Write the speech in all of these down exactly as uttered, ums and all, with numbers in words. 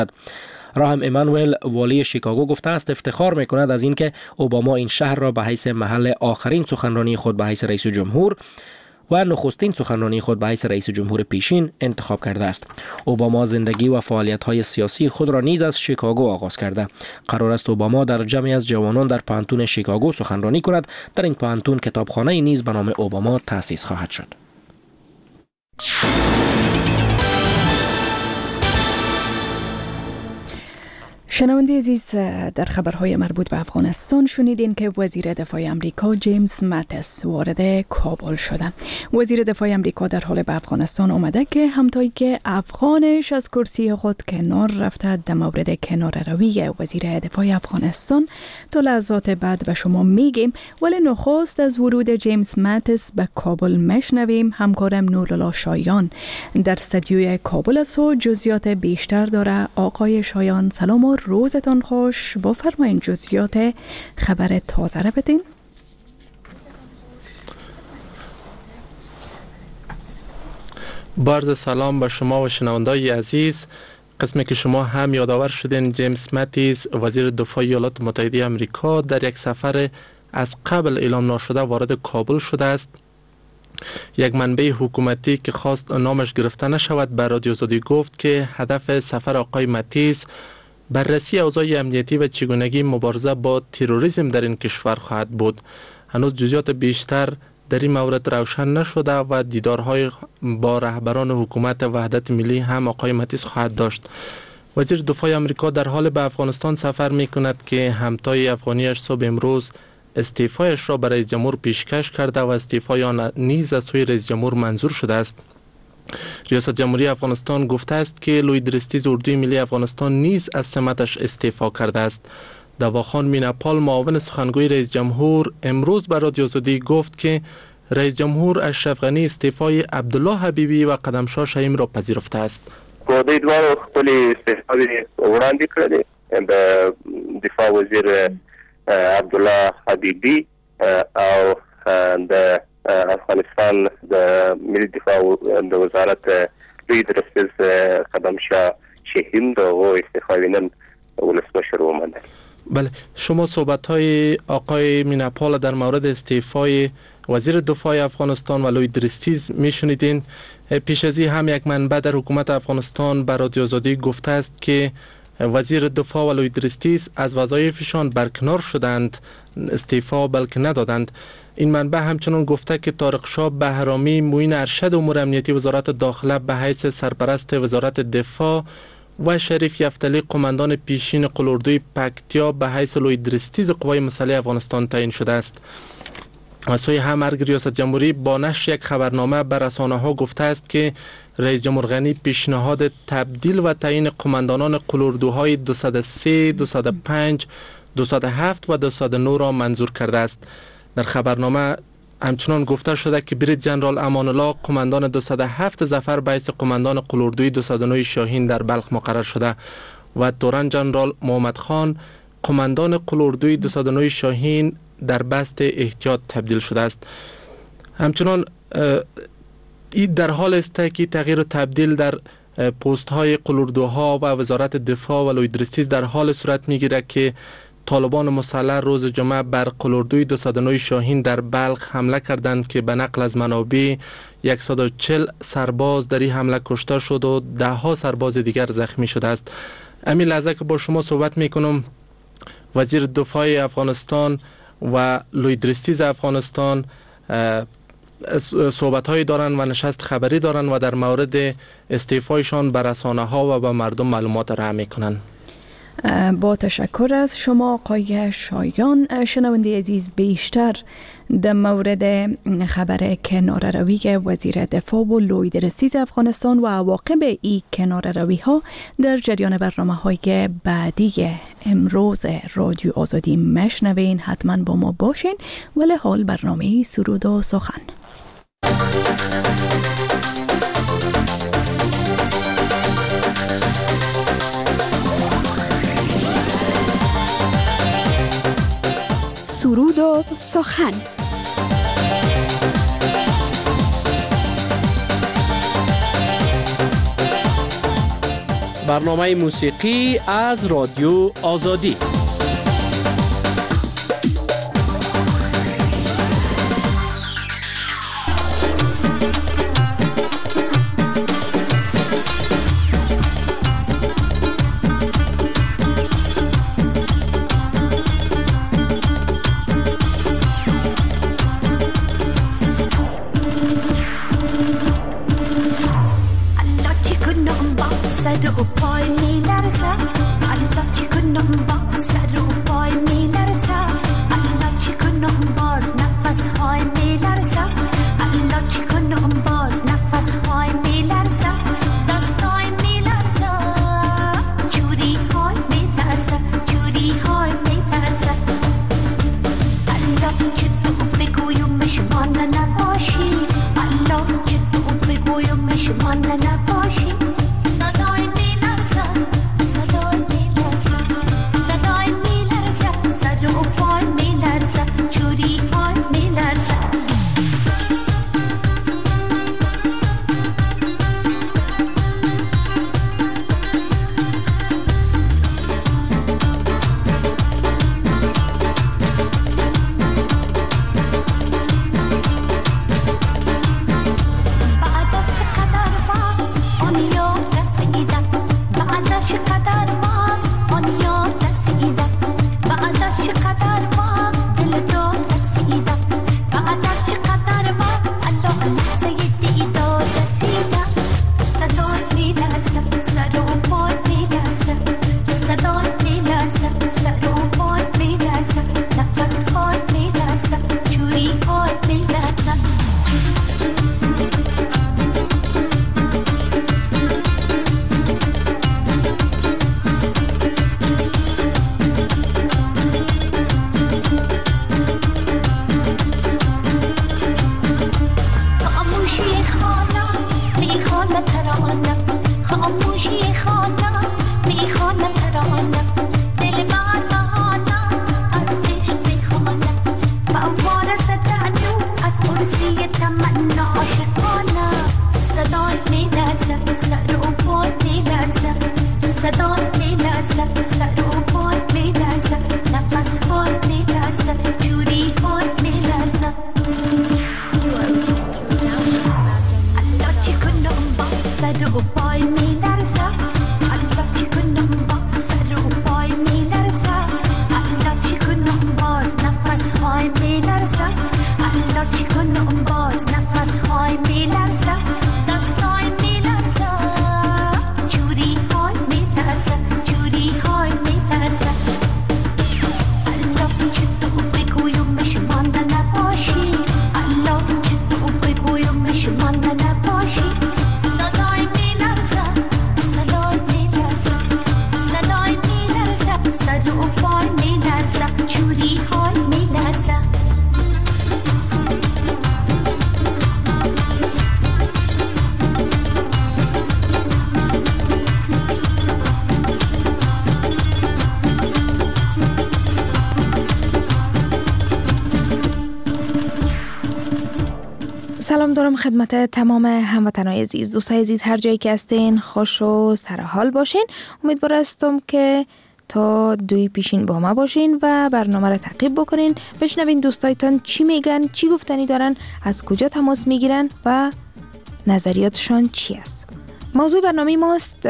راهم ایمانوئل والی شیکاگو گفته است افتخار میکند از اینکه اوباما این شهر را به حیث محل آخرین سخنرانی خود به حیث رئیس جمهور و نخستین سخنرانی خود به حیث رئیس جمهور پیشین انتخاب کرده است. اوباما زندگی و فعالیت‌های سیاسی خود را نیز از شیکاگو آغاز کرده. قرار است اوباما در جمعی از جوانان در پانتون شیکاگو سخنرانی کند. در این پانتون کتابخانه نیز به نام اوباما تأسیس خواهد شد. شنونده عزیز، در خبرهای مربوط به افغانستان شنیدین که وزیر دفاع امریکا جیمز ماتیس وارد کابل شده. وزیر دفاع امریکا در حال به افغانستان آمده که همتایی که افغانش از کرسی خود کنار رفته در مورد کنار روی وزیر دفاع افغانستان تا لحظات بعد به شما میگیم، ولی نخست از ورود جیمز ماتیس به کابل میشنویم. همکارم نورالله شایان در استودیوی کابل است و جزئیات بیشتر داره. آقای شایان سلام و روزتان خوش. بفرمایین جزئیات خبر تازه را بدین. با سلام به شما و شنوندای عزیز. قسمی که شما هم یادآور شدین، جیمز ماتیس وزیر دفاع ایالات متحده آمریکا در یک سفر از قبل اعلام نشده وارد کابل شده است. یک منبع حکومتی که خواست نامش گرفته نشود به رادیو آزادی گفت که هدف سفر آقای ماتیس بررسی اوضاع امنیتی و چگونگی مبارزه با تروریسم در این کشور خواهد بود. هنوز جزئیات بیشتر در این مورد روشن نشده و دیدارهای با رهبران حکومت وحدت ملی هم آقای ماتیس خواهد داشت. وزیر دفاع آمریکا در حال به افغانستان سفر می کند که همتای افغانیش صبح امروز استعفایش را به رئیس جمهور پیشکش کرده و استعفای آن نیز از سوی رئیس جمهور منظور شده است. ریاست جمهوری افغانستان گفته است که لوی درستیز اردوی ملی افغانستان نیز از سمتش استعفا کرده است. دواخان میناپال معاون سخنگوی رئیس جمهور امروز به رادیو آزادی گفت که رئیس جمهور اشرف غنی استعفای عبدالله حبیبی و قدمشاه شهیم را پذیرفته است. دوی دوار خپل استعفاوی وړاندې کړې. د دفاع وزیر عبدالله حبیبی او د افغانستان د ملي دفاع د وزارت لوی درستیز قدمشاه شهیم د استعفاوی نن ولسمشر ومنل. بله، شما صحبت های آقای میناپال در مورد استعفای وزیر دفاع افغانستان و لوی درستیز میشنیدین. پیش از این هم یک منبع در حکومت افغانستان به رادیو آزادی گفته است که وزیر دفاع و لوی درستیز از وظایفشان برکنار شدند، استعفا بلکه ندادند. این منبع همچنان گفته که طارق شاه بهرامی معین ارشد امور امنیتی وزارت داخله به حیث سرپرست وزارت دفاع و شریف یفتلی قماندان پیشین قلاردوی پکتیا به حیث لوی درستیز قوای مسلح افغانستان تعیین شده است. از سوی هم ارگ ریاست جمهوری با نشر یک خبرنامه به رسانه‌ها گفته است که رئیس جمهور غنی پیشنهاد تبدیل و تعیین قماندانان قلاردوهای دویست و سه، دویست و پنج، دویست و هفت و دویست و نه را منظور کرده است. در خبرنامه همچنان گفته شده که بریج جنرال امان الله قماندان دویست و هفت ظفر به حیث قماندان قلاردوی دویست و نه شاهین در بلخ مقرر شده و تورن جنرال محمد خان قماندان قلاردوی دویست و نه شاهین در بست احتیاط تبدیل شده است. همچنان این در حال است که تغییر و تبدیل در پست های قلاردوها و وزارت دفاع و لوی درستیز در حال صورت میگیره که طالبان مسلح روز جمعه بر قلاردوی دویست و نه شاهین در بلخ حمله کردند که به نقل از منابع صد و چهل سرباز در این حمله کشته شد و ده ها سرباز دیگر زخمی شده است. همین لحظه که با شما صحبت میکنم وزیر دفاع افغانستان و لوی درستیز افغانستان صحبت هایی دارن و نشست خبری دارن و در مورد استعفایشان به رسانه ها و به مردم معلومات را میکنن. با تشکر از شما آقای شایان. شنونده عزیز، بیشتر در مورد خبر کناره‌روی وزیر دفاع و لوی درستیز افغانستان و عواقب این کناره‌روی ها در جریان برنامه های بعدی امروز رادیو آزادی مشنوین. حتما با ما باشین. ولی حال برنامه سرود و سخن. سرود و سخن. برنامه موسیقی از رادیو آزادی. سلام دارم خدمت تمام هموطنان عزیز، دوستای عزیز، هر جایی که هستین خوش و سرحال باشین. امیدوار هستم که تا دوی پیشین با ما باشین و برنامه را تعقیب بکنین، بشنوین دوستایتان چی میگن، چی گفتنی دارن، از کجا تماس میگیرن و نظریاتشان چی است. موضوع برنامه ماست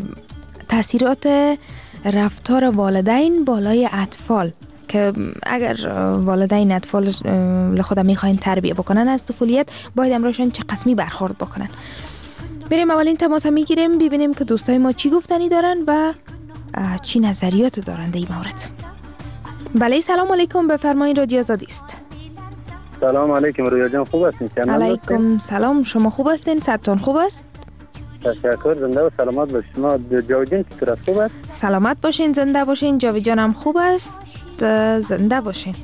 تاثیرات رفتار والدین بالای اطفال، که اگر والدین اطفال لخود میخواین تربیه بکنن از طفولیت، باید امراشون چه قسمی برخورد بکنن. بریم اولین تماس میگیریم، ببینیم که دوستای ما چی گفتنی دارن و چی نظریات دارن در این مورد. بله، سلام علیکم، بفرمایید، رادیو آزادی است. سلام علیکم رویا جان، خوب هستین؟ علیکم سلام، شما خوب هستین؟ صحتتون خوب است؟ تشکر، زنده و سلامت باشین. شما جاوید جان چطور است؟ خوب است؟ سلامت باشین، زنده باشین. جاوید جانم خوب است، زنده باشین.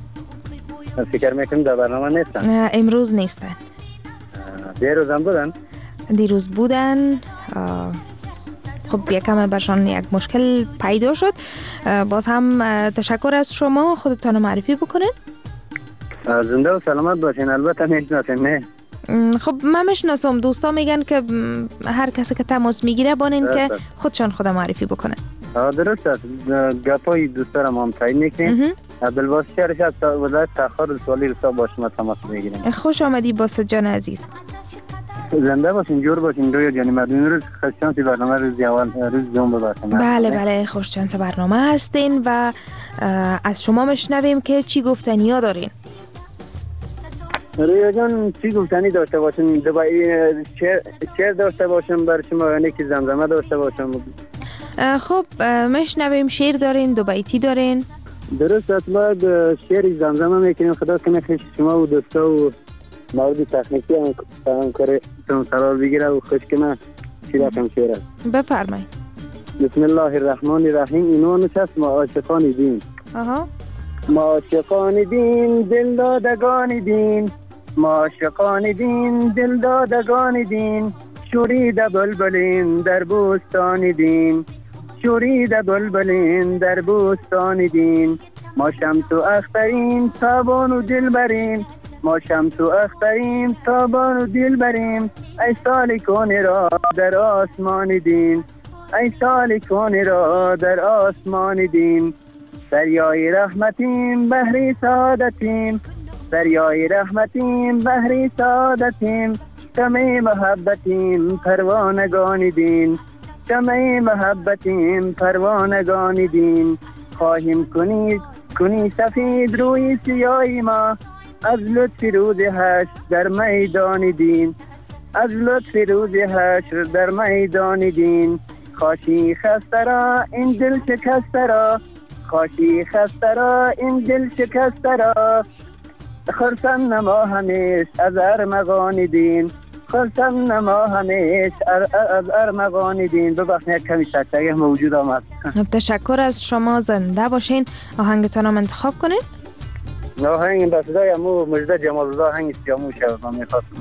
فکر میکنم در برنامه نیستن. امروز نیستن. دیروز هم بودن؟ دیروز بودن. خب یکم برشان یک مشکل پیدا شد. باز هم تشکر از شما، خودتان معرفی بکنین. زنده و سلامت باشین. البته میشناسین نه؟ خب من میشناسم دوستا میگن که هر کسی که تماس میگیره بانین که خودشان خود معرفی بکنه. درست است. گپای دوستا را ما تعیین میکنیم. عبدالباسط رشاد ولایت تاخر سوالی رسا با شما تماس میگیریم. خوش آمدی باسط جان عزیز. زنده باشین، جور باشین. روی جانی مردم روز خوششانس برنامه روز اول روز دوم بباشین. بله بله خوششانس برنامه هستین و از شما میشنویم که چی گفتنی ها دارین. روی جان چی گفتنی داشته باشین؟ دبای شعر داشته باشم بر شما، یعنی که زمزمه داشته باشم. خب میشنویم. شعر دارین؟ دو بیتی دارین؟ درست است. ما شعر زمزمه میکنیم. خدا کنه که شما و دوستا و مورد تکنیکی هم کاره تون سرار بگیره و خوش کنه چی رقم شعر است. بفرمایید. بسم الله الرحمن الرحیم. اینو نشست ما عاشقان دین. آها. ما عاشقان دین دل دادگان دین، ما عاشقان دین دل دادگان دین، شوریده بلبلین در بوستان دین، شوریده بلبلین در بوستان دین. ما شمس و اخترین تابان و دل برین، ما شمس و اخترین تابان و دل برین. ای سالکان را در آسمان دین، ای سالکان را در آسمان دین. دریای رحمتیم بحری سعادتیم، دریای رحمتیم بحری سعادتیم. شمع محبتیم پروانگان دین، شمع محبتیم پروانگان دین. خواهیم کنید کنی سفید روی سیاهی ما، از لطف روز حشر در میدان دین، از لطف روز حشر در میدان دین. خاشی خسته را این دل شکسته را، خاشی خسته را این دل شکسته را. خرسن نما همیش از ارمغان دین، خرسن نما همیش از ارمغان دین. ببخشید کمی شکتگه موجود آمد. تشکر از شما. زنده باشین. آهنگتان هم انتخاب کنین. آهنگ بسیده امو مجده جمالزاده آهنگ سیامو شد. من میخواستم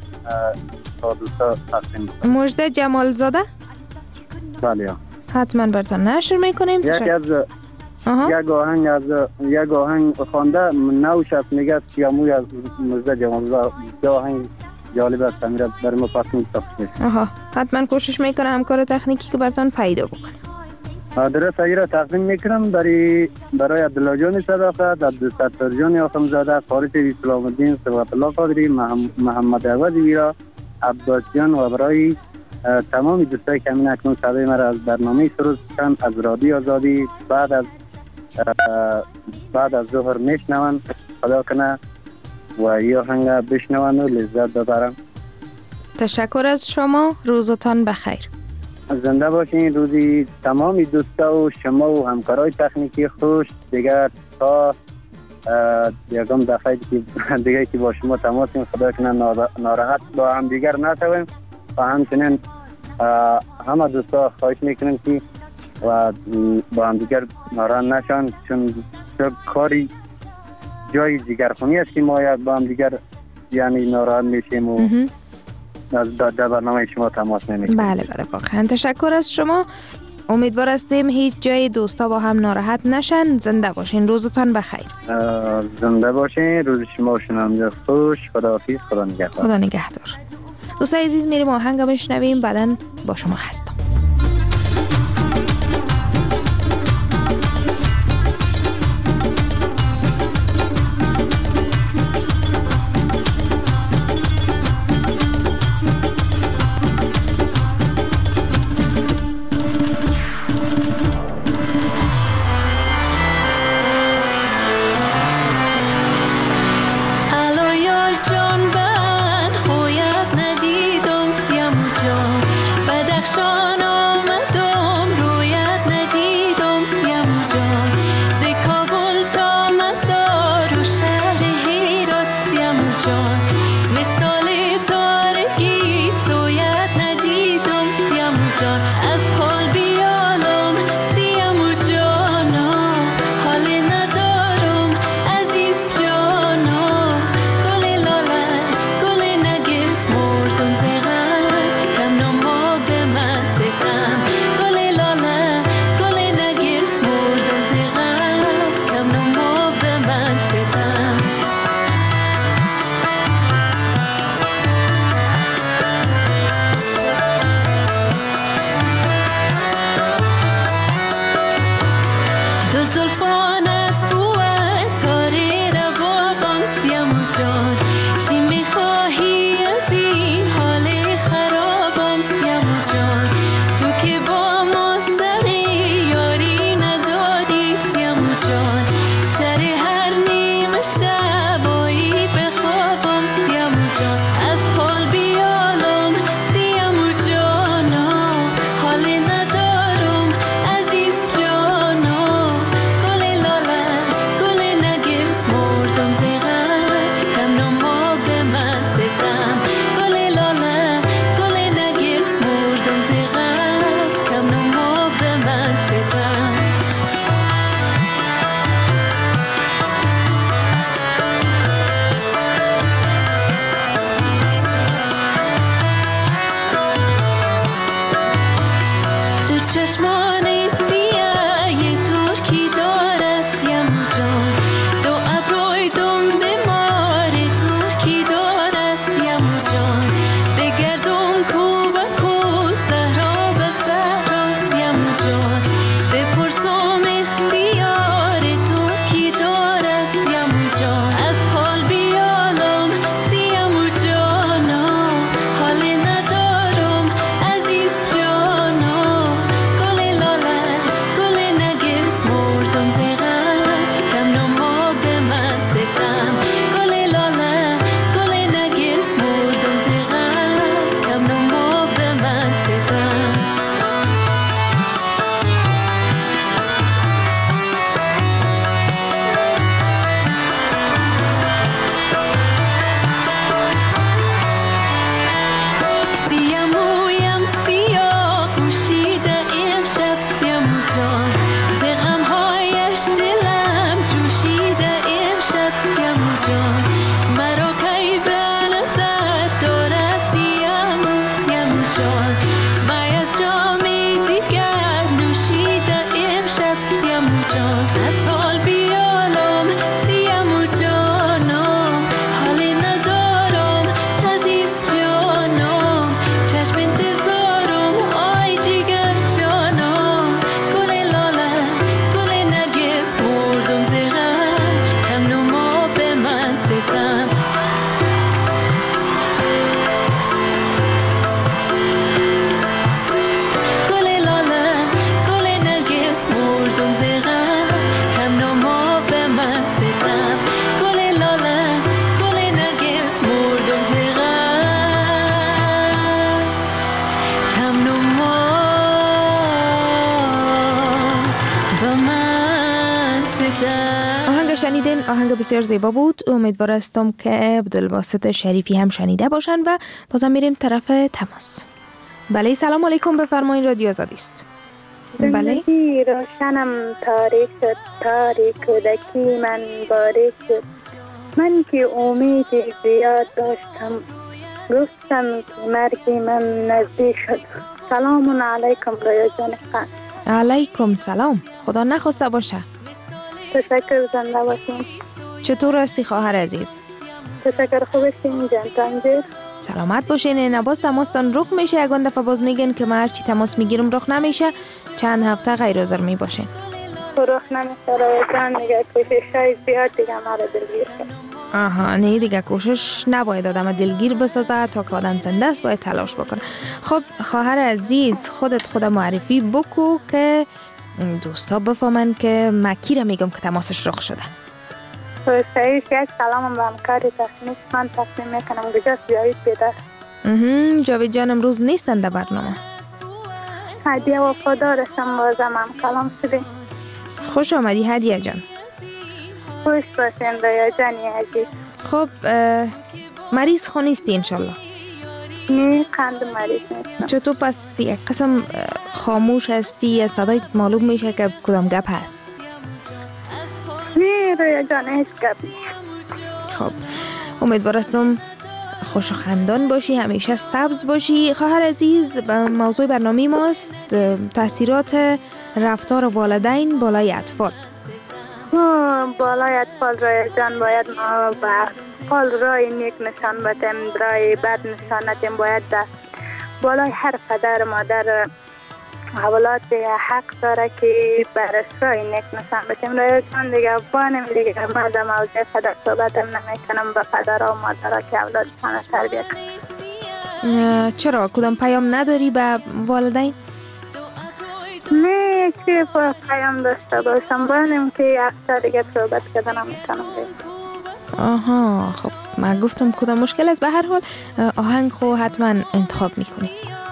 تا دوستا تقسیم. مجده جمالزاده؟ بله. حتما براتون نشر میکنیم. یکی از یک آهنگ از یک آهنگ خوانده نو شد میگه سیامو از مجده جمالزاده. دو آهنگ جالب است میره برای ما پس می‌سازیم. آها حتما کوشش میکنم همکار تکنیکی که براتون پیدا بکنم. درست اگه را تقدیم میکنم برای برای عبدالله جان صداقت، عبدالستار جان آخمزاده، فارس اسلام الدین، صبغت الله قادری، محمد عوضی ویرا، عباس جان و برای تمام دوستایی که همین اکنون صدای مرا از برنامه سروز کن از رادیو آزادی بعد از بعد از ظهر میشنون. خدا کنه و یا هنگا بشنون و لذت ببرم. تشکر از شما. روزتان بخیر. زنده باشین. روزی تمامی دوستا و شما و همکارای تکنیکی خوش. دیگر تا یکم دفعه دیگه که با شما تماس کنیم. خدا کنه ناراحت با هم دیگر نشویم و همچنین همه دوستا خواهش میکنیم که و با هم دیگر ناراحت نشن، چون کاری جای دیگرخونی است که ما با هم دیگر یعنی ناراحت میشیم و از در برنامه شما تماس نمیگیریم. بله بله واقعا تشکر از شما. امیدوار هستیم هیچ جای دوستا با هم ناراحت نشن. زنده باشین. روزتان بخیر. زنده باشین. روز شما شنونده خوش. خداحافظ. خدا نگهدار. خدا نگهدار. دوستای عزیز میریم آهنگ بشنویم بعداً با شما هستم. بدخشان دو زلفانت بود تاره ربابم سیامو جان چی میخواهی از این حال خرابم سیامو جان تو که با ما سر یاری نداری سیامو جان چره هر نیم شبایی بخوابم سیامو جان از حال بیالم سیامو جانا حال ندارم عزیز جانا گل لاله گل نرگس مردم زغن کم نما به من ستم گل لاله گل نرگس مردم زغن کم نما به من ستم تو چشمان سیاه ترکی داره سیامو جان دو ابروی دم بیمار ترکی داره سیامو جان بگردم کو به کو صحرا به صحرا سیامو جان بپرسم اختیار ترکی داره سیامو جان از حال بیالم سیامو جانا حال ندارم عزیز جانا گل لاله گل نرگس مردم زغن کم نما به من ستم گل لاله گل نرگس مردم زغن کم نما به من ستم سیامویم سیاه پوشیده امشب سیامو جان ز غمهایش دلم جوشیده امشب سیامو جان مرا کی به نظر داره سیامو سیامو جان می از جام دیگر نوشیده امشب سیامو جان از حال بیالم سیامو جانا حال ندارم عزیز جانم چشم انتظارم آی جگر جانم گل لاله گل نرگس مردم زغن کم نما به من ستم گل لاله گل نرگس مردم زغن کم نما به من ستم گل لاله گل نرگس مردم زغن کم نما به من ستم. آهنگ شنیدین آهنگ بسیار زیبا بود. امیدوار هستم که عبدالباسط شریفی هم شنیده باشن و بازم میریم طرف تماس. بله سلام علیکم بفرمایید رادیو آزادی است. بله زندگی روشنم تاریک شد تاریک کودکی من باریک شد من که امیدی زیاد داشتم گفتم که مرگی من نزدیک شد. سلام علیکم ریا جان خان. علیکم سلام. خدا نخواسته باشه. تشکر زنده باشین. چطور هستی خواهر عزیز؟ تشکر خوب هستین جان تنجیر. سلامت باشین. نباز تماستان رخ میشه یگان دفعه باز میگن که من هرچی تماس میگیرم رخ نمیشه چند هفته غیر حاضر میباشین. رخ نمیشه ریا جان دیگه کوشش زیاد دیگه مرا دلگیر کرد. آها نه دیگه کوشش نباید آدم دلگیر بسازه تا که آدم زنده است باید تلاش بکنه. خب خواهر عزیز خودت خود معرفی بکو که دوستا بفهمن که من کی را میگم که تماسش رخ شده. سعید یک سلامم به همکاری تصمیم من تصمیم میکنم کجاست جاوید بیدار. جاوید جان امروز نیستن در برنامه. هدیه وفادارشم بازم هم کلام شده. خوش آمدی هدیه جان. خوش باشین ریا جانی عزیز. خب مریض خونیستی انشالله؟ نه قند مریض نیستم. چطور پس یک قسم خاموش هستی صدایت معلوم میشه که کدام گپ هست؟ نه رویا جان هیچ گپ. خب امیدوار هستم خوش و خندان باشی همیشه سبز باشی. خواهر عزیز موضوع برنامه ماست تاثیرات رفتار والدین بالای اطفال. بالای اطفال رویا جان باید ما به اطفال رای نیک نشان بدیم رای بد نشان ندیم. باید بالای هر پدر مادر اولاد دیگه حق داره که بر رای نیک نشان بشیم. رایجان دیگه افغانم دیگه من در موضوع پدر صحبتم نمیکنم با پدر و مادر که اولادشان تربیت کنم. چرا کدام پیام نداری به والدین؟ نه چی پیام داشته باشم بانیم که اکثر دیگه صحبت کردن نمیتونم بگم. آها خب من گفتم کدام مشکل است. به هر حال آهنگ خو حتما انتخاب میکنی.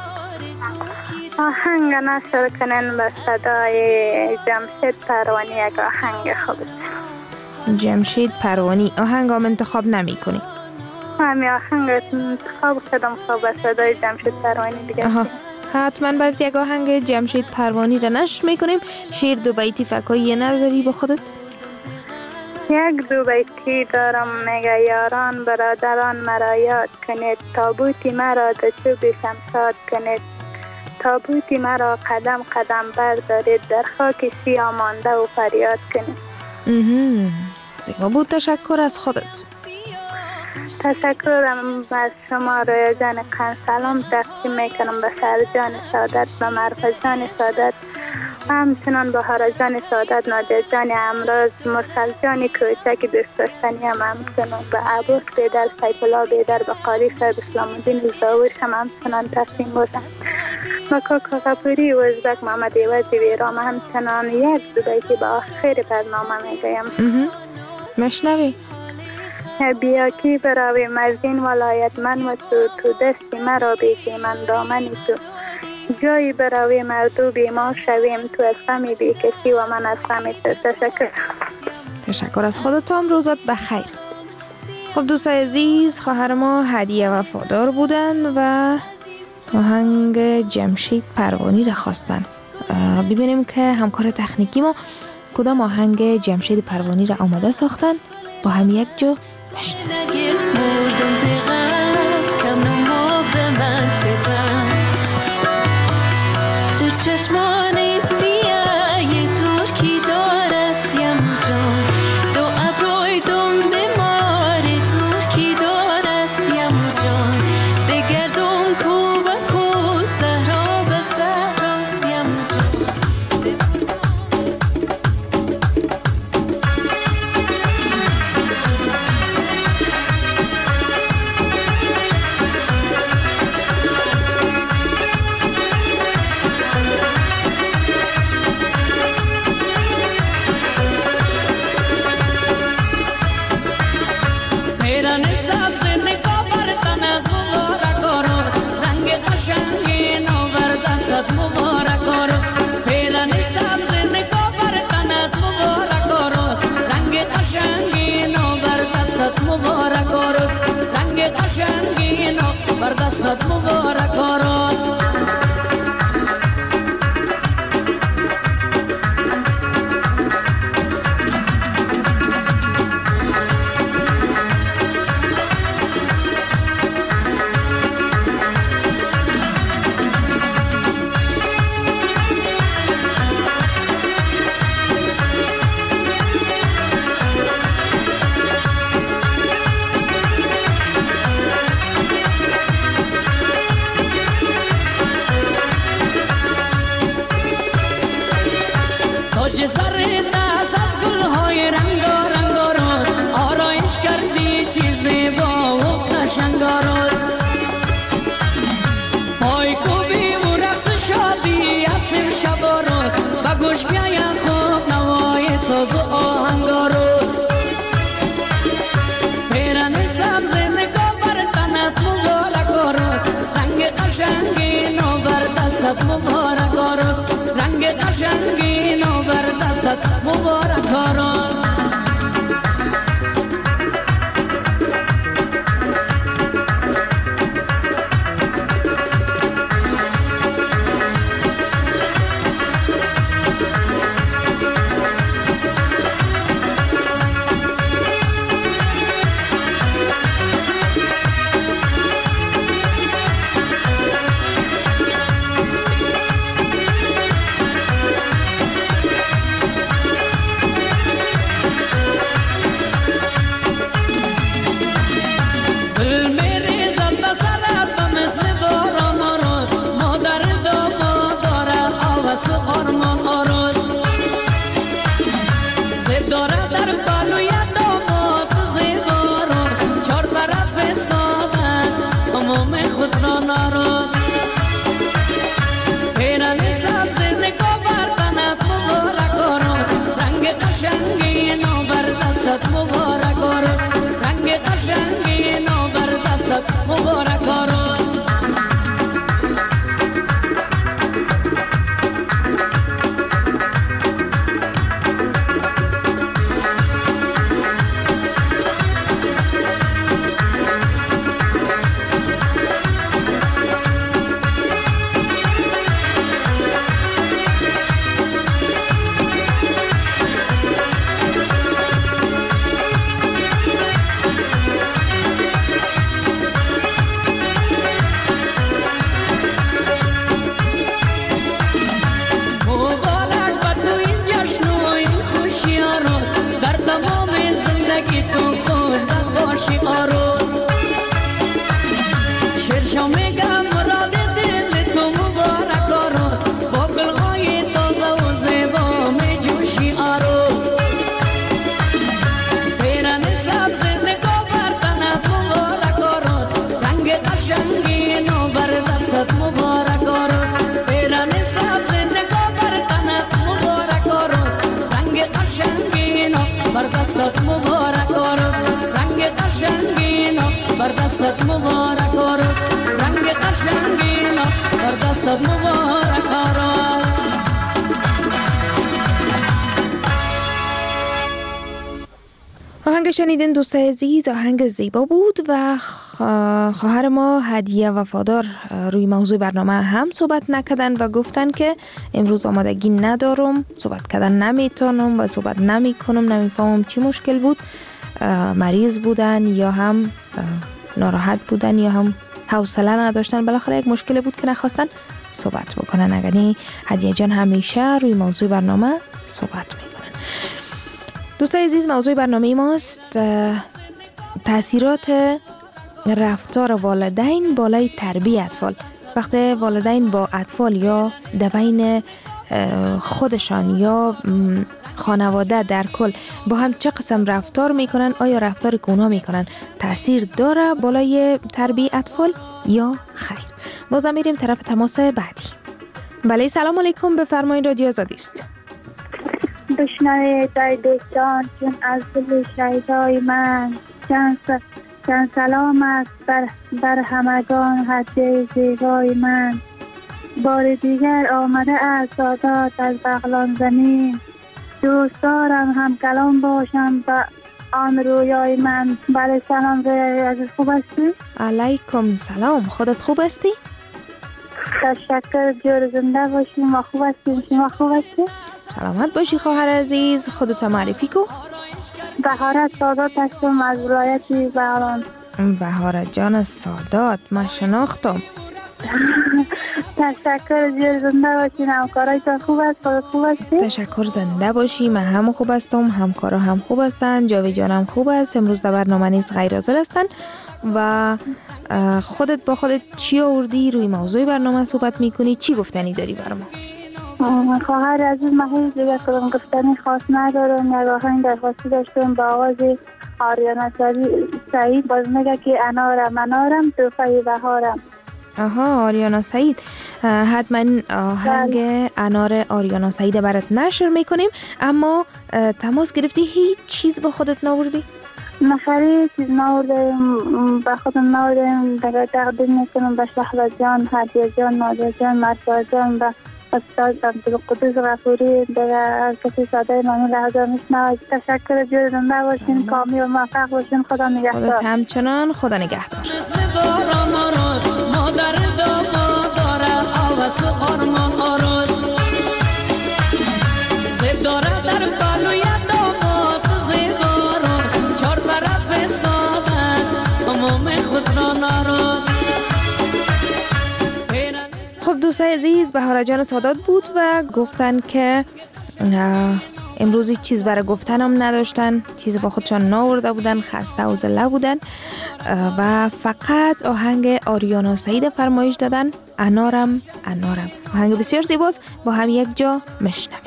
آهنگ نشر کنن به صدای جمشید پروانی یک آهنگ خوب است. جمشید پروانی آهنگ هم انتخاب نمی کنی؟ همی آهنگ انتخاب کردم خوب به صدای جمشید پروانی دیگه. آها حتما برات یک آهنگ جمشید پروانی را نشر میکنیم. شعر دو بیتی فکایی نداری با خودت؟ یک دو بیتی دارم میگه یاران برادران مرا یاد کنید، تابوتی مرا در چوب شمشاد کنید، تابوتی مرا قدم قدم بردارید، در خاک سیاه مانده و فریاد کنید. زیبا بود. تشکر از خودت. تشکرم از شما رویا جان قن. سلام تقدیم میکنم به سرجان سعادت، به مرفت جان سعادت و همچنان به هارا جان سعادت، نادر جان امراض، مرسل جان کوچک دوست داشتنی هم همچنان به عباس بیدر، سیف الله بیدر، به قاری صاحب اسلام الدین زاویش هم همچنان تقدیم بودن. به کاکا غفوری و ازبک محمد ایوازی ویرام همچنان یک دو بیتی به آخر برنامه میگویم. مشنوی بیا کی برویم از این ولایت من و تو، تو دستی مرا بیتی من دامنی تو، جایی برویم مردو بی ما شویم، تو از غمی بی کسی و من از غمی تو. تشکر. تشکر از خودت. هم روزات بخیر. خب دوستای عزیز، خواهر ما هدیه وفادار بودن و آهنگ جمشید پروانی را خواستن. ببینیم که همکار تکنیکی ما کدام آهنگ جمشید پروانی را آماده ساختن. با هم یک جو بشنویم. چشمان سیاه ترکی دارست یم جان، دو ابروی دم بیمار ترکی دارست یم جان، بگردم کو به کو صحرا به صحراست یم جان. بردستت مبارک آراست. مبارک آراست، رنگ قشنگی نو بر دستت مبارک آراست. دستت مبارک آراز. دستت مبارک آرد رنگ قشنگینا بر دستت مبارک آرد رنگ قشنگینا بر دستت مبارک آرد. آهنگ شنیدین دوستای عزیز، آهنگ زیبا بود و خواهر ما هدیه وفادار روی موضوع برنامه هم صحبت نکردن و گفتن که امروز آمادگی ندارم، صحبت کردن نمیتونم و صحبت نمی کنم، نمیفهمم چی مشکل بود، مریض بودن یا هم ناراحت بودن یا هم حوصله نداشتن، بالاخره یک مشکل بود که نخواستن صحبت بکنن. اگر هدیه جان همیشه روی موضوع برنامه صحبت میکنن. دوستای عزیز، موضوع برنامه ماست تأثیرات رفتار والدین بالای تربیت اطفال. وقتی والدین با اطفال یا در بین خودشان یا خانواده در کل با هم چه قسم رفتار میکنن، آیا رفتاری که اونها میکنن تأثیر داره بالای تربیت اطفال یا خیر؟ بازم میریم طرف تماس بعدی. بله، سلام علیکم، بفرمایید، رادیو آزادی است. بشنوید ای دوستان چون از دل شهیدای من چند چند سلام است بر, بر همگان هدیه زیبای من. بار دیگر آمده از سادات از بغلان زمین، دوست دارم هم کلام باشم با آن رویای من. بله سلام، از خوب هستی؟ علیکم سلام، خودت خوب هستی؟ تشکر، جور زنده باشیم. ما خوب هستیم، شما خوب هستی؟ سلامت باشی خواهر عزیز، خودت معرفی کو. بهارت سادات هستم از ولایت بغلان. بهارت جان از سادات، من شناختم. تشکر، جور زنده باشین. همکارایتان خوب است؟ خودت خوب هستی؟ تشکر، زنده باشی. من هم خوب هستم، همکارا هم خوب هستن، جاوی جانم خوب است. امروز در برنامه نیست غیر حاضر هستن. و خودت با خودت چی آوردی روی موضوع برنامه صحبت میکنی؟ چی گفتنی داری برام؟ خواهر عزیز، من هیچ دیگه کدام گفتنی خاص ندارم. یک آهنگ درخواستی داشتم با آواز آریانا سعید، باز میگه که انارم انارم توفه بهارم. آها، آریانا سعید. حتما آهنگ انار آریانا سعید برات نشر میکنیم. اما تماس گرفتی هیچ چیز با خودت ناوردی؟ نخری چیز ناوردیم، با خودم ناوردیم. دیگه تقدیم میکنم به شهلا جان، هدیه جان، نادیه جان، مرتضی جان، به استاد عبدالقدوس غفوری، دیگه کسی صدای منو لحظه میشنوید. تشکر، جور زنده باشین، کامی و موفق باشین. خدا نگهدار. خودت همچنان، خدا نگهدار. مادر داماد داره آواز آرمان آراز، زیب داره در پلوی داماد زیباران، چار طرف استادن امام خسرو ناراز. خب دوستای عزیز، بهار جان سادات بود و گفتن که امروزی چیز برای گفتنم نداشتن، چیز با خودشان ناورده بودن، خسته و زله بودن و فقط آهنگ آریانا سعید فرمایش دادن، انارم انارم. آهنگ بسیار زیباست، با هم یک جا میشنویم.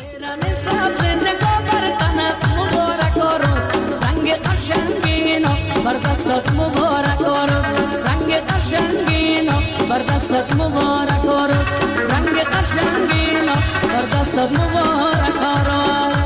رنگ قشنگینا بر دستت مبارک آرد رنگ قشنگینا بر دستت مبارک آرد رنگ قشنگینا بر دستت مبارک آرد.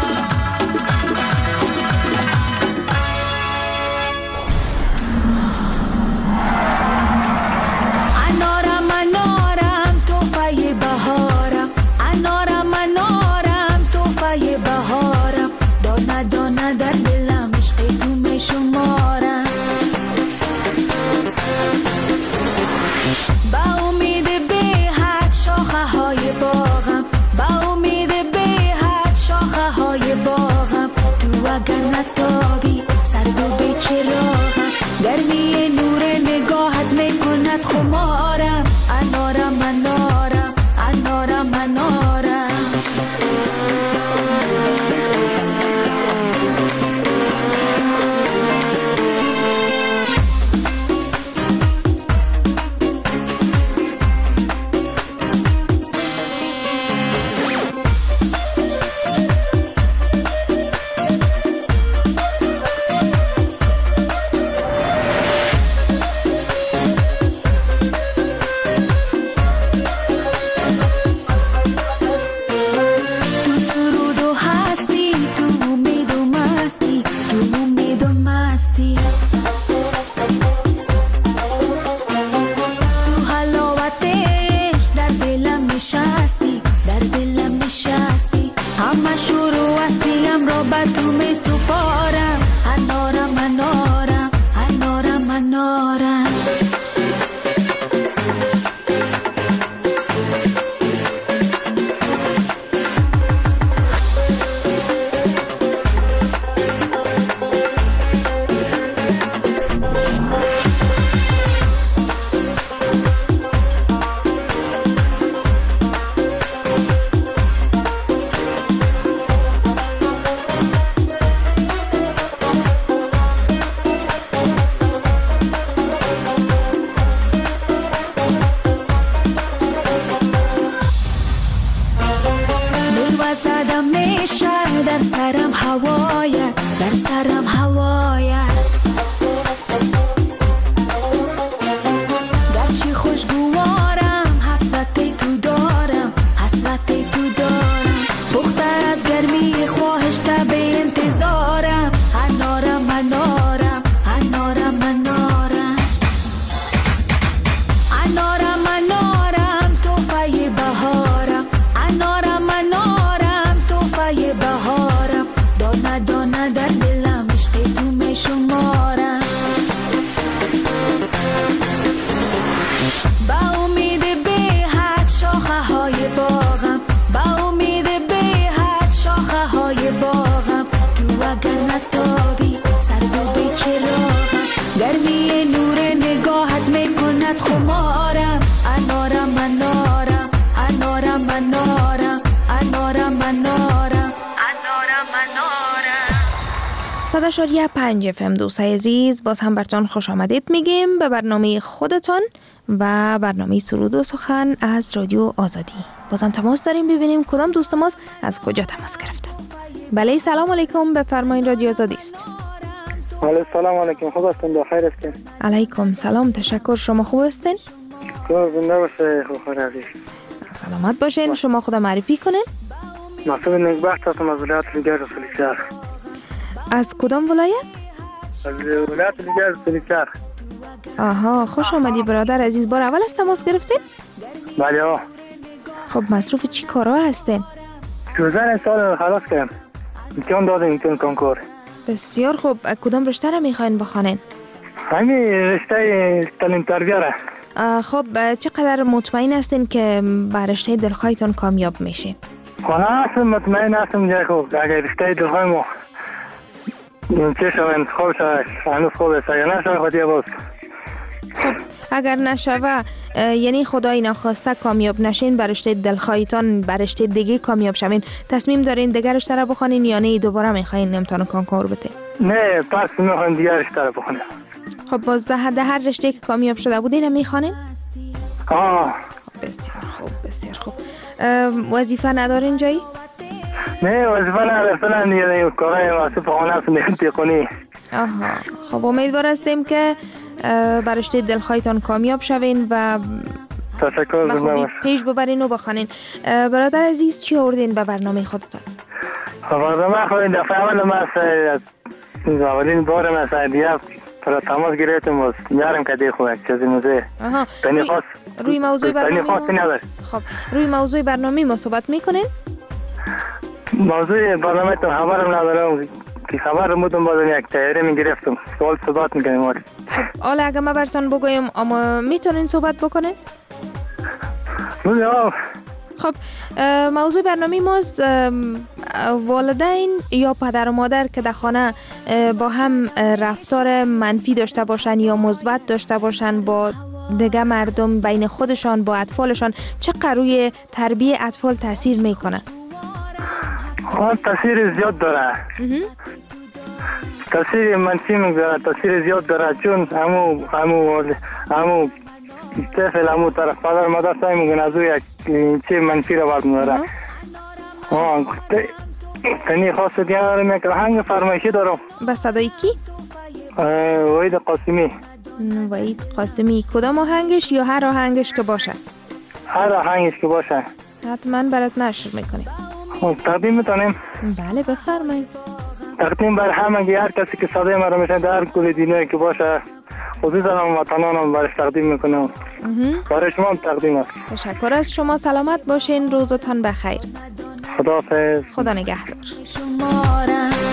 به تو می سپارم انارم انارم انارم انارم صد و شش پنج اف ام دوستای عزیز، باز هم براتون خوش آمدید میگیم به برنامه خودتون و برنامه سرود و سخن از رادیو آزادی. بازم تماس داریم ببینیم کدام دوست ماست از کجا تماس گرفته. بله سلام علیکم، بفرمایید رادیو آزادی است. بله سلام علیکم، خوب هستین؟ بخیر هستین؟ علیکم سلام، تشکر. شما خوب هستین؟ خوب زنده باشه خوب عزیز. سلامت باشین. شما خود معرفی کنین. مسعود نیکبخت هستم از ولایت لوگر سولیچر. از کدام ولایت؟ از ولایت لوگر سولیچر. آها، خوش آمدی برادر عزیز. بار اول از تماس گرفتین؟ بله ها. خب مصروف چی کارا هستین؟ دوزن سال خلاص کردم، امتحان دادیم، امتحان کنکور. بسیار خوب. کدام رشته را میخواین بخوانین؟ همین رشته تعلیم تربیه را. خب چقدر مطمئن هستین که به رشته دلخواهتون کامیاب میشین؟ خانه هستم، مطمئن هستم که خوب اگر رشته دلخواه ما چه شوین خوب شوید هنوز خوب است، اگر نشوید خودی باز. خب اگر نشوه یعنی خدای نخواسته کامیاب نشین به رشته دلخواهتان به رشته دیگه کامیاب شوین، تصمیم دارین دیگر رشته را بخونین یا نه دوباره میخواین امتحان کنکور بدین؟ نه پس میخواین دیگر رشته را بخونین. خب باز ده هر رشته که کامیاب شده بودین میخوانین؟ آه بسیار خوب بسیار خوب. وظیفه ندارین جایی؟ نه وظیفه ندارم، فعلا دیگه کارهای واسه خانه است نمی‌تونی. آها خب امید هستیم که به رشته دلخواهتان کامیاب شوین و تشکر خوبی پیش ببرین و بخوانین. برادر عزیز چی آوردین به برنامه خودتان؟ برنامه خود دفعه اول ما از اولین بار ما سعدیه پر تماس گرفتیم و میارم که دی خوب چیزی موزه. آها روی, خاص روی موضوع برنامه ما خب روی موضوع برنامه ما صحبت میکنین؟ موضوع برنامه تو خبرم ندارم که خبر مودم بازم یک تیاری میگرفتم سوال صحبت میکنیم. خب حالا اگه ما براتون بگویم اما میتونین صحبت بکنین؟ نه. خب موضوع برنامه ماست والدین یا پدر و مادر که در خانه با هم رفتار منفی داشته باشن یا مثبت داشته باشن با دیگه مردم بین خودشان با اطفالشان چقدر روی تربیت اطفال تاثیر میکنه؟ آن تاثیر زیاد داره. تاثیر منفی میگذاره، تاثیر زیاد داره چون همو همو همو طفل همو طرف پدر مادر سعی میکنه از او یک چه منفی رو برد میاره. آه تنی خاص دیگه دارم یک آهنگ فرمایشی دارم. به صدای کی؟ وحید قاسمی. وحید قاسمی. کدام آهنگش یا هر آهنگش که باشه؟ هر آهنگش که باشه. حتما برات نشر میکنیم. تقدیم میتونیم؟ بله بفرمایید. تقدیم بر همه هر کسی که صدای ما رو میشن در کل دنیایی که باشه، خصوصا هم وطنانم برش تقدیم میکنم. برای شما هم تقدیم است. تشکر از شما. سلامت باشین، روزتان بخیر. خداحافظ. خدا نگهدار.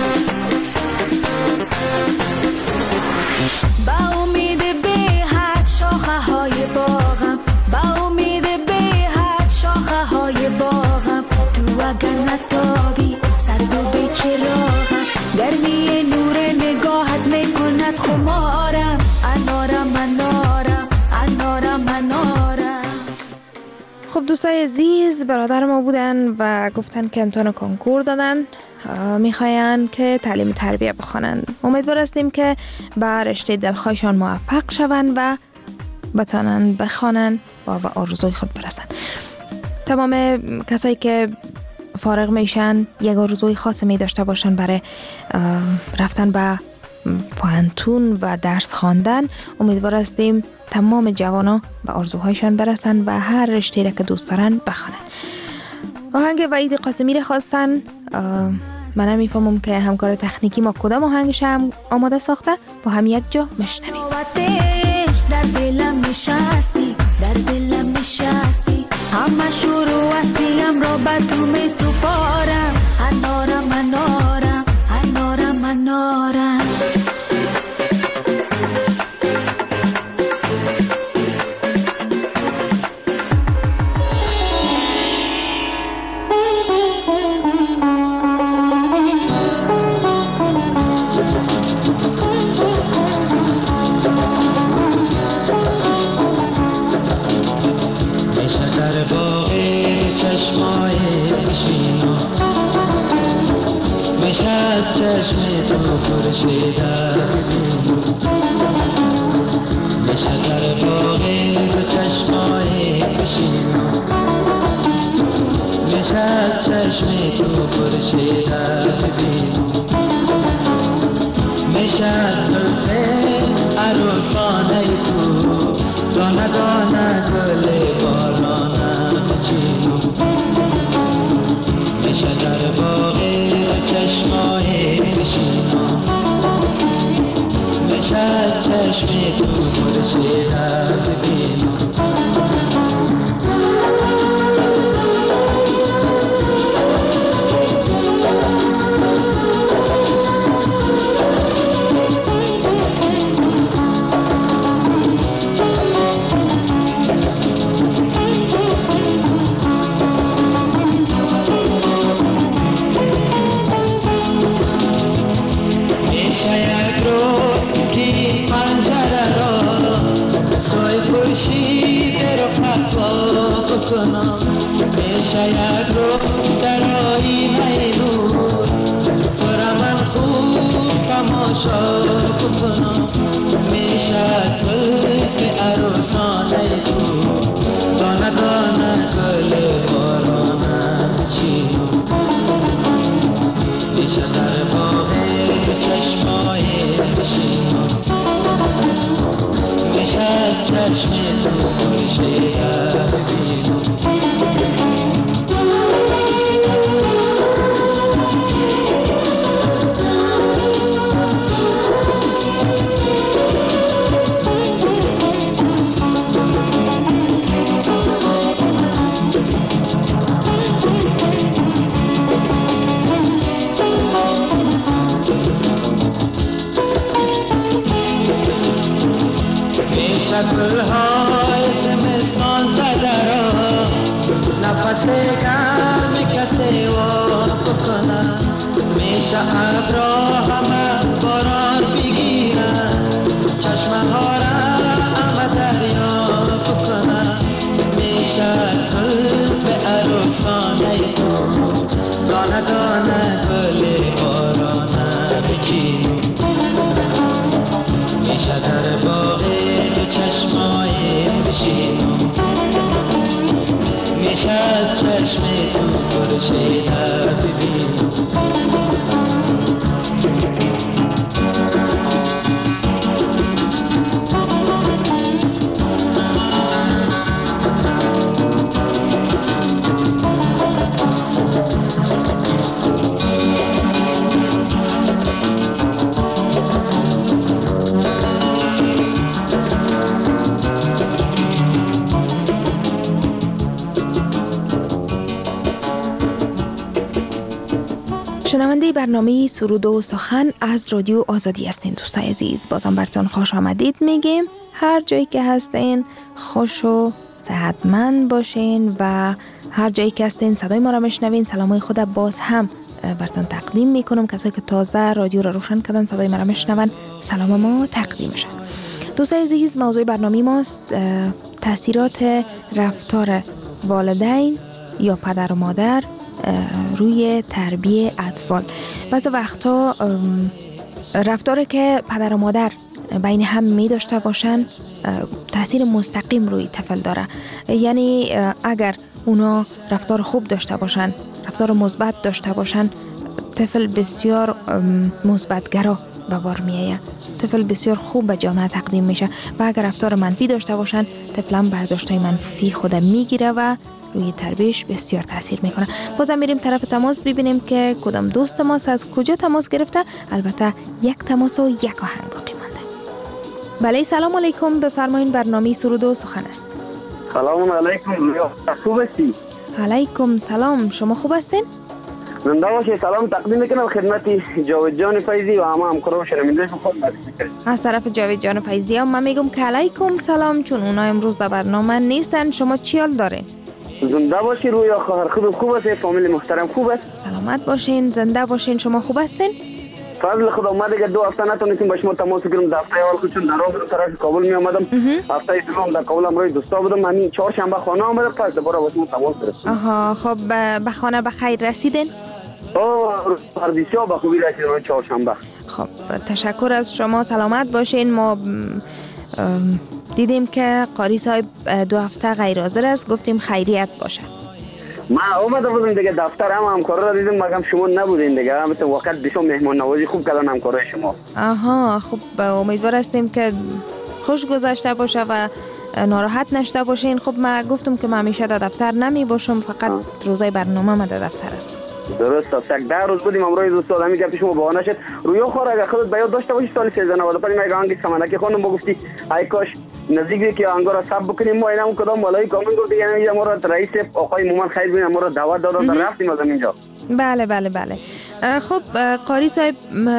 دوستای عزیز برادر ما بودن و گفتن که امتحان کنکور دادن، میخواین که تعلیم تربیه بخوانن. امیدوار هستیم که به رشته دلخواهشان موفق شوند و بتانن بخوانن و به آرزوی خود برسن. تمام کسایی که فارغ میشن یک آرزوی خاص می داشته باشن برای رفتن به پوهنتون و درس خواندن، امیدوار هستیم تمام جوانا به آرزوهایشان برسن و هر رشته را که دوست دارن بخوانن. آهنگ وحید قاسمی را خواستن. من نمیفهمم که همکار تکنیکی ما کدام آهنگش هم آماده ساخته، با هم یک جا مشنویم. در دلم نشستی، در دلم نشستی، همه شروع هستیم را به تو می سپارم. انارم انارم انارم انارم چشم تو پرشیده میشه در باغ تو چشمای بشینم، میشه از چشم تو پرشیده ببینم، میشه از زلف عروسانه تو دانه دانه گل بارانه بچینم، میشه در باغ چشمای بشینم، میشه از چشم تو پرشیده ببینم. میشه یک روز در آینه نور برا من خوب تماشا بکنم، میشه از زلف عروسانه تو دانه دانه گل بارانه بچینم، میشه در باغ چشمای بشینم، میشه از چشم تو پرشیده ببینم. گل‌های زمستان زده را نفس گرم کسی و بکنن، میشه ابرا همه باران بگیرن، چشمه ها را همه دریا بکنن، میشه زلف عروسانه تو دانه دانه گل بارانه بچینم، میشه در باغ چشمای بشینم، میشه از چشم تو پرشیده ببینم. شنونده برنامه سرود و سخن از رادیو آزادی هستین. دوستای عزیز، بازم براتون خوش آمدید میگیم. هر جایی که هستین خوش و صحتمند باشین و هر جایی که هستین صدای ما را میشنوین. سلامای خود باز هم براتون تقدیم میکنم. کسایی که تازه رادیو را روشن کردن صدای ما را میشنون، سلام ما تقدیمشن. دوستای عزیز، موضوع برنامه ماست تاثیرات رفتار والدین یا پدر و مادر روی تربیت اطفال. بعضی وقتا رفتاری که پدر و مادر بین هم می داشته باشن تاثیر مستقیم روی طفل داره. یعنی اگر اونا رفتار خوب داشته باشن، رفتار مثبت داشته باشن، طفل بسیار مثبت‌گرا به بار میآید، طفل بسیار خوب به جامعه تقدیم میشه. و اگر رفتار منفی داشته باشن، طفل هم برداشتای منفی خود میگیره و روی تربیتش بسیار تاثیر میکنه. بازم میریم طرف تماس ببینیم که کدام دوست ماست، از کجا تماس گرفته. البته یک تماس و یک آهنگ باقی مانده. بله سلام علیکم، بفرمایید برنامه سرود و سخن است. سلام علیکم، خوب هستی؟ علیکم سلام، شما خوب هستین؟ زنده باشی. سلام تقدیم میکنم خدمت جاوید جان فیضی و همه همکاران شنونده خود. از طرف جاوید جان فیضی هم من میگم که علیکم سلام، چون اونا امروز در برنامه نیستن. شما چی حال دارین؟ زنده باشی روی خواهر خود خوب است، فامیل محترم خوب است؟ سلامت باشین، زنده باشین. شما خوب هستین؟ فضل خدا. ما دیگه دو هفته نتونستیم با شما تماس بگیریم. در هفته اول چون در راه طرف کابل می آمدم، هفته دوم در کابل امروز دوستا بودم. من چهارشنبه خانه آمدم، پس دوباره با شما تماس گرفتم. آها خب به خانه به خیر رسیدین؟ آه بسیار به خوبی رسیدم چهارشنبه. خب تشکر از شما، سلامت باشین. ما دیدیم که قاری صاحب دو هفته غیر حاضر است، گفتیم خیریت باشه. ما اومده بودم دیگه دفتر هم همکارا را دیدم، مگم شما نبودین دیگه. البته وقت بسیار مهمان نوازی خوب کردن همکارای شما. آها خب امیدوار هستیم که خوش گذشته باشه و ناراحت نشده باشین. خب ما گفتم که ما همیشه در دفتر نمی باشم، فقط روزای برنامه ما در دفتر است. درست است. یک ده روز بودیم امروز دوست دادم میگم پیش ما بهانه شد. روی خور اگه خودت بیاد داشته باشی سال سیزده نود و پنج میگم انگی سمنکی خانم با گفتی ای کاش نزدیک که انگار سب بکنیم. ما اینم کدام بالای کامل گفت یعنی ما را رئیس آقای مومن خیر بین ما را دعوت دادن در رفتیم از اینجا. بله بله بله. خب قاری صاحب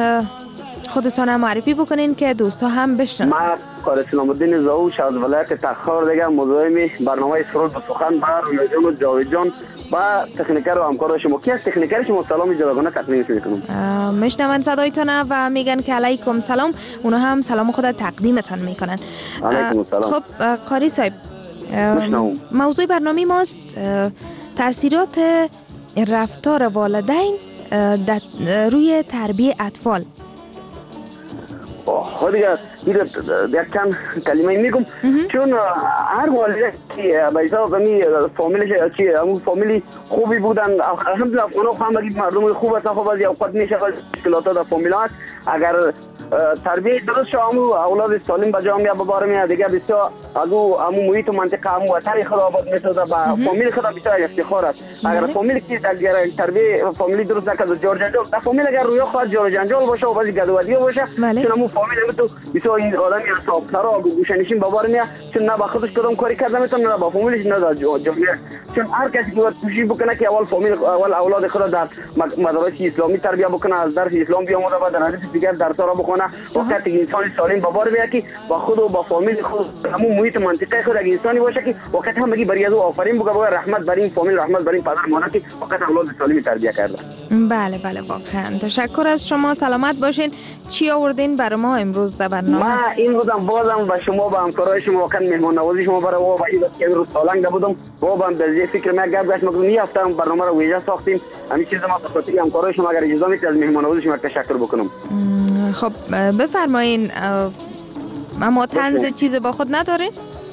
خودتون معرفی بکنین که دوستا هم بشناسن. ما قاری سلام الدین زاوش از ولایت تخار دیگه مزاحم برنامه سرود و سخن بر رویجان و جاوید جان با تکنیکر و همکار شما. کی از تکنیکر شما سلام جداگانه تقدیم میکنم. میشنون صدایتون و میگن که علیکم سلام، اونا هم سلام خود تقدیمتون میکنن. علیکم سلام. خب قاری صاحب موضوع برنامه ماست تاثیرات رفتار والدین روی تربیت اطفال. خود دیگه یک چند کلمه میگم چون هر والده که به حساب همی فامیلش چی همون فامیلی خوبی بودن الحمدلله افغان‌ها همگی مردم خوب هستن. خب از اوقات میشه مشکلات در فامیل هست. اگر تربیت درست شو همون اولاد سالم به جا میاد بباره میاد دیگه بسیار از او همون محیط و منطقه همون وطن خود آباد میسازه با فامیل خود بسیار افتخار است. اگر فامیلی که اگر تربیت فامیلی درست نکرد جور جنجال در فامیل اگر روی خواهد جور جنجال باشه و بعضی گدودی باشه چون همون فامیل تو بسیار این آدمی حساب ترا گوشنشین بباره میاد چون نه با خودش کدام کاری کرده میتونه نه با فامیلش نه در جامعه. چون هر کسی که کوشش بکنه که اول فامیل اول اولاد خود در مدارس اسلامی تربیت بکنه، از درس اسلام بیاموزه و در حدیث دیگر درس را بکنه، وقت انسان سالم ببار بیاد که با خود و با فامیل خود همون محیط منطقه خود یک انسانی باشه که وقت هم بگی برای او آفرین بگه بگه رحمت بر این فامیل، رحمت بر این پدر مادر که وقت اولاد سالم تربیت کرده. بله بله واقعا تشکر از شما، سلامت باشین. چی آوردین برای ما امروز در برنامه؟ ما این بودم بازم با شما با همکارای شما واقعا مهمان نوازی شما برای و با این که امروز سالنگ بودم و با به فکر ما گپ گشت میگم این هفته برنامه رو ویژه ساختیم. همین چیز ما به خاطر همکارای شما اگر اجازه میدید از مهمان نوازی شما تشکر بکنم. خب بفرمایین. اما طنز چیز با خود ندارین؟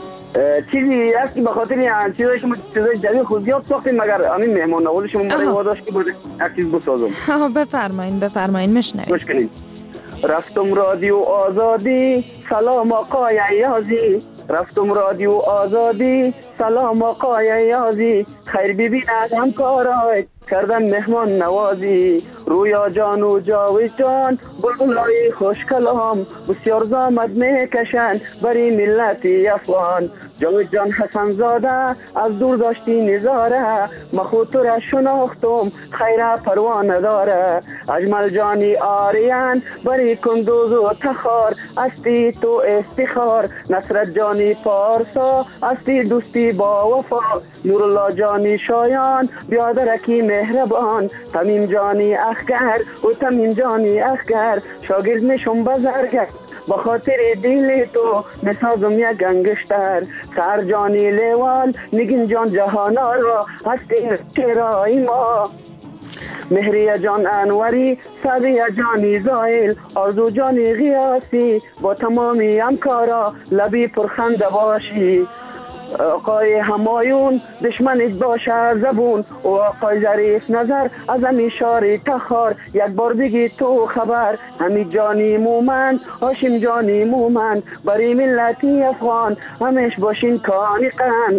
چیزی هست که به خاطر این چیزای شما چیزای جدید خود زیاد ساختیم مگر همین مهمان نوازی شما برای واداش که بود یک چیز بسازم. بفرمایین بفرمایین میشنویم. گوش کنید. رفتم رادیو آزادی سلام آقای یازی، رفتم رادیو آزادی سلام آقای یازی، خیر ببیند همکارای کردن مهمان نوازی، رویا جان و جاوید جان بلبلای خوش کلام بسیار زحمت میکشن بری ملتی افغان. جاوید جان حسن زاده از دور داشتی نظاره، مخود تو را شناختم خیره پروانه داره، اجمل جانی آریان بری کندوز و تخار استی تو استخار، نصرت جانی پارسا استی دوستی با وفا، نورالله جانی شایان بیادرکی مهربان، تمیم جانی اخگر و تمیم جانی اخگر شاگرد نشون بزرگه با خاطر دل تو میسازم یک انگشتر سر جانی لیوان نگین جان جهانا را هستی چرای ما مهری جان انوری سبی جانی زایل آرزو جانی غیاسی با تمامی همکارا لبی پرخنده باشی آقای همایون دشمنش باشه زبون و آقای ظریف نظر از همی شاری تخار یک بار بگی تو خبر همی جانی مومن هاشم جانی مومن برای ملتی افغان همیش باشین کانقن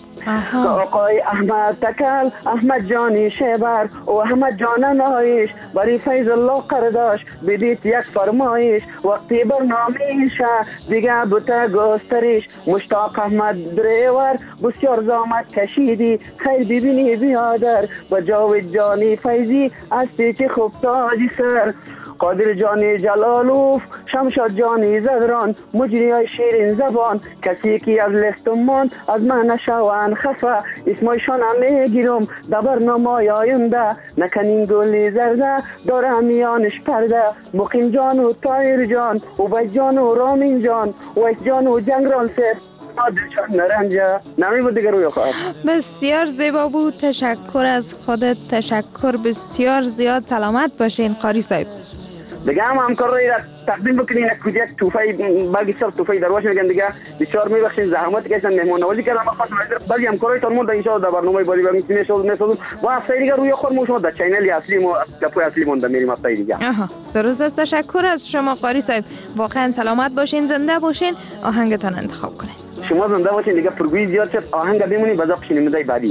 آقای احمد تکل احمد جانی شیبر و احمد جان نایش برای فیض الله قرداش بدید یک فرمایش وقتی برنامه شه دیگه بوته گستریش مشتاق احمد دریور بسیار زامت کشیدی خیر ببینی بیادر با جاوید جانی فیضی از پیچ خوب تاجی سر قادر جانی جلالوف شمشاد جانی زدران مجری های شیرین زبان کسی که از لستمان از من نشوان خفه اسمایشان هم میگیرم در برنامه آینده نکنین گلی زرده داره میانش پرده مقیم جان و طایر جان و بج جان و رامین جان و ایس جان و جنگران سر نرنجه نمی بود دیگر روی خواهد بسیار زیبا بود. تشکر از خودت. تشکر بسیار زیاد. سلامت باشین قاری صاحب. دیگه هم همکار رایی را تقدیم بکنین یک کودک توفای بلگی سر توفای درواش میگن دیگه بسیار میبخشین زحمت کشن مهمان نوازی کردم بعضی همکارای تان مونده انشاءالله در برنامه بازی برمی میسازم میسازم و هفته دیگه روی خود شما در چینل اصلی ما کپوی اصلی مونده میریم هفته دیگه. آها درست است. تشکر از شما قاری صاحب. واقعا سلامت باشین زنده باشین. آهنگتان انتخاب کنین. شما زنده باشین دیگه پرگویی زیاد شد آهنگ بمونی بعد بشینیم مدای بعدی.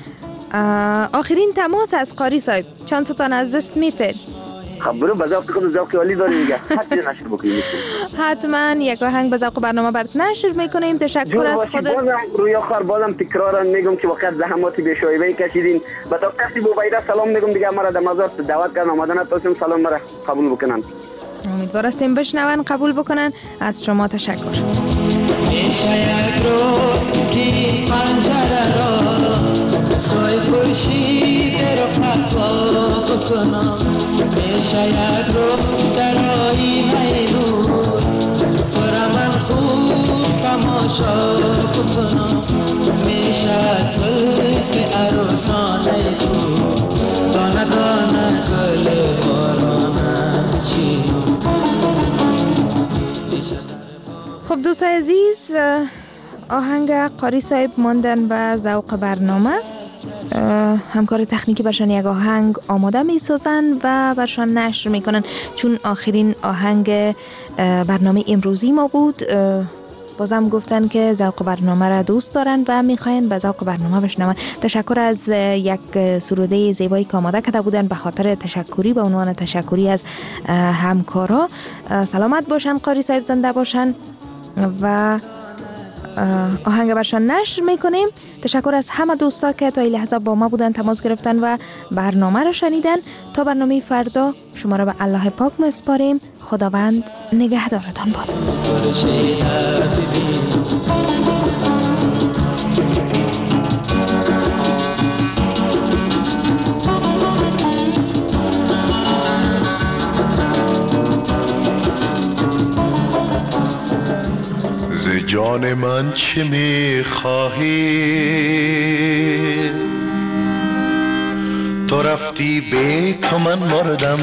آخرین تماس از قاری صاحب چانستان از دست میتین. خبرو بذاق خود ذوق عالی داریم دیگه حتما نشر بکنیم حتما یک آهنگ به ذوق برنامه برات نشر میکنیم. تشکر از خودت. بازم روی آخر بازم تکرارا میگم که وقت زحماتی بیشایبه کشیدین با تا کسی بو بایدا سلام میگم دیگه مرا در مزار دعوت کردن آمدن تاسم سلام مرا قبول بکنن. امیدوار هستیم بشنون قبول بکنن. از شما تشکر. میشه یک روز که پنجره را سای خورشید رو خطا بکنم میشه یک روز در آینه نور پر من خوب تماشا بکنم میشه زلف عروسانه تو دانه دانه گل بارانه چینم. خب دوستای عزیز آهنگ قاری صاحب ماندن به ذوق برنامه. همکار تکنیکی برشان یک آهنگ آماده می سازن و برشان نشر می کنن چون آخرین آهنگ برنامه امروزی ما بود. بازم گفتن که ذوق برنامه را دوست دارن و میخواین به ذوق برنامه بشنون. تشکر از یک سروده زیبایی که آماده کرده بودن به خاطر تشکری به عنوان تشکری از همکارا. سلامت باشن قاری صاحب زنده باشن و آهنگ برشان نشر میکنیم. تشکر از همه دوستا که تا این لحظه با ما بودن تماس گرفتن و برنامه را شنیدن. تا برنامه فردا شما را به الله پاک میسپاریم. خداوند نگهدارتان باد. جان من چه میخواهی تو رفتی به تو من مردم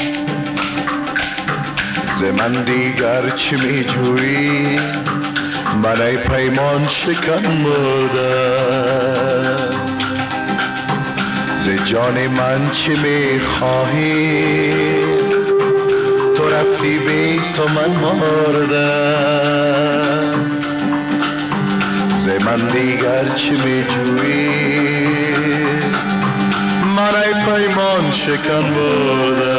ز من دیگر چه میجویی من ای پیمان شکن مردم ز جان من چه میخواهی تو رفتی به تو من مردم ز من دیگر چه میجویی من ای پیمان شکن بودم.